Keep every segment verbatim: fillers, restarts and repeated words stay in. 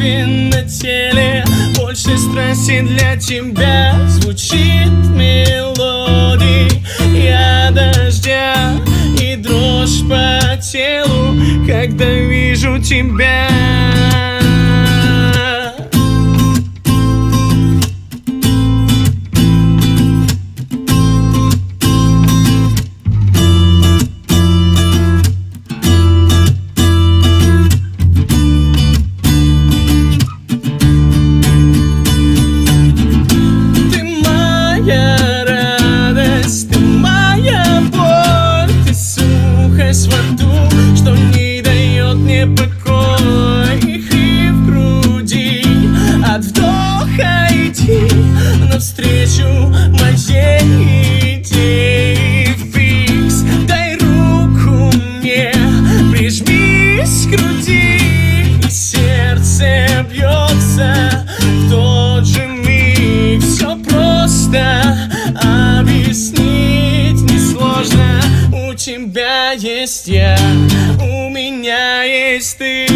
тебе на теле. Больше страсти для тебя звучит мелодия дождя и дрожь по телу, когда вижу тебя. Что не дает мне покоя и в груди. От вдоха иди навстречу моей идее. Фикс, дай руку мне, прижмись к груди, и сердце бьется в тот же миг. Все просто, объяснить несложно. У тебя есть я, у меня есть ты.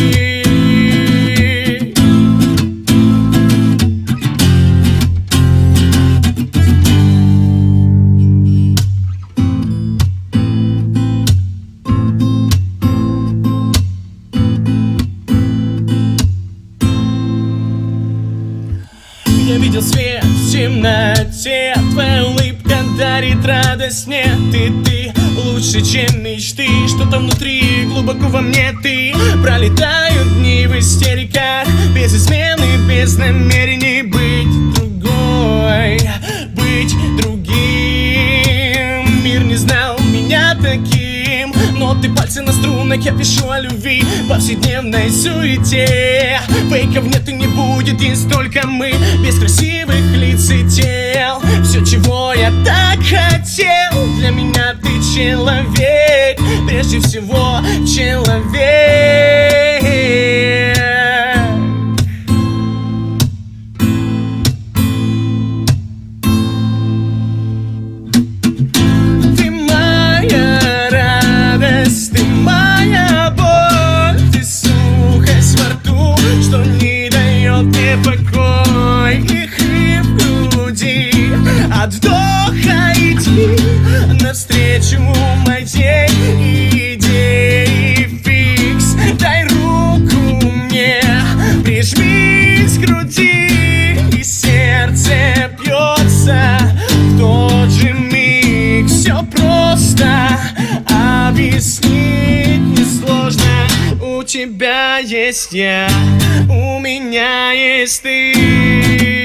Я видел свет в темноте, твоя улыбка дарит радость. Нет, и ты лучше, чем мечты. Что-то внутри, глубоко во мне ты. Пролетают дни в истериках, без измены, без намерений быть другой, быть другим. Мир не знал меня таким, но ты пальцы на струнах, я пишу о любви в повседневной суете. Фейков нет и не будет, есть только мы, без красивых лиц и тел. Все, чего я так хотел, для меня ты человек, прежде всего человек. Ты моя радость, ты моя боль, ты сухость во рту, что не дает мне покоя и в груди. От вдоха иди навстречу моей идее. Фикс, дай руку мне, прижмись к груди, и сердце бьется в тот же миг. Все просто, объяснить несложно. У тебя есть я, у меня есть ты.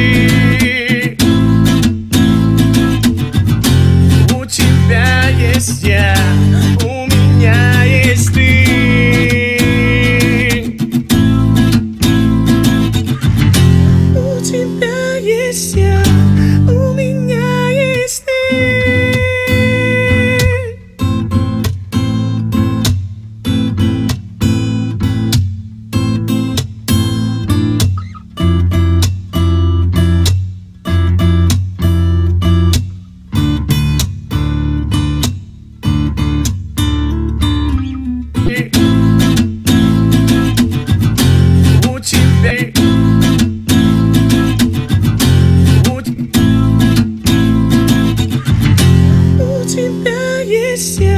У тебя есть я, у меня есть ты. У тебя есть я, у меня есть ты. У тебя есть я.